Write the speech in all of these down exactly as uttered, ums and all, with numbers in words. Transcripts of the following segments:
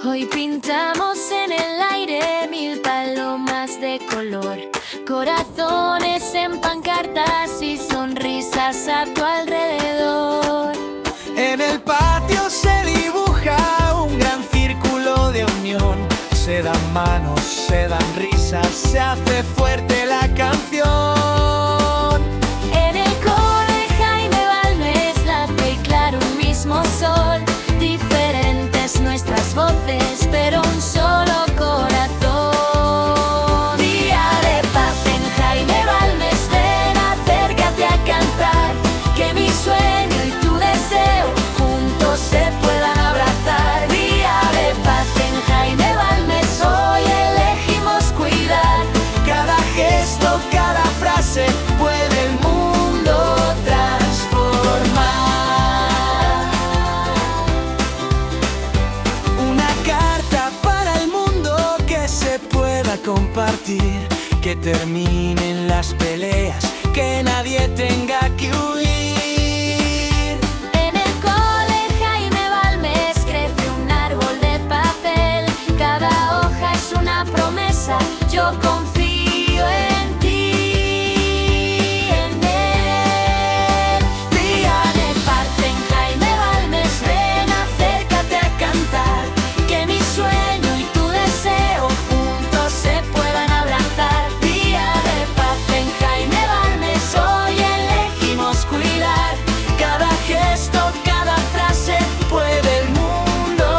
Hoy pintamos en el aire mil palomas de color, corazones en pancartas y sonrisas a tu alrededor. En el patio se dibuja un gran círculo de unión. Se dan manos, se dan risas, se hace fuerte la canción. En el cole Jaime Balmes late y claro un mismo sol. Diferentes nuestras voces, pero un solo corazón. Día de paz en Jaime Balmes, ven, acércate a cantar. Que mi sueño y tu deseo juntos se puedan abrazar. Día de paz en Jaime Balmes, hoy elegimos cuidar. Cada gesto, cada frase puede el mundo transformar. Una carta para el mundo que se pueda compartir. Que terminen las peleas, que nadie tenga que huir. En el cole Jaime Balmes crece un árbol de papel. Cada hoja es una promesa, yo confío en ti, en él. Día de paz en Jaime Balmes, ven, acércate a cantar. Que mi sueño y tu deseo juntos se puedan abrazar. Día de paz en Jaime Balmes, hoy elegimos cuidar. Cada gesto, cada frase puede el mundo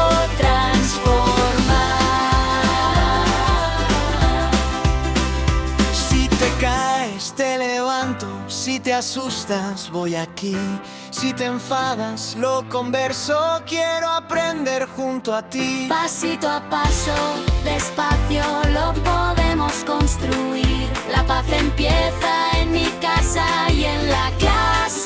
transformar. Si te caes, te levanto. Si te asustas, voy aquí. Si te enfadas, lo converso. Quiero aprender junto a ti. Pasito a paso, despacio lo podemos construir. La paz empieza en mi casa y en la clase.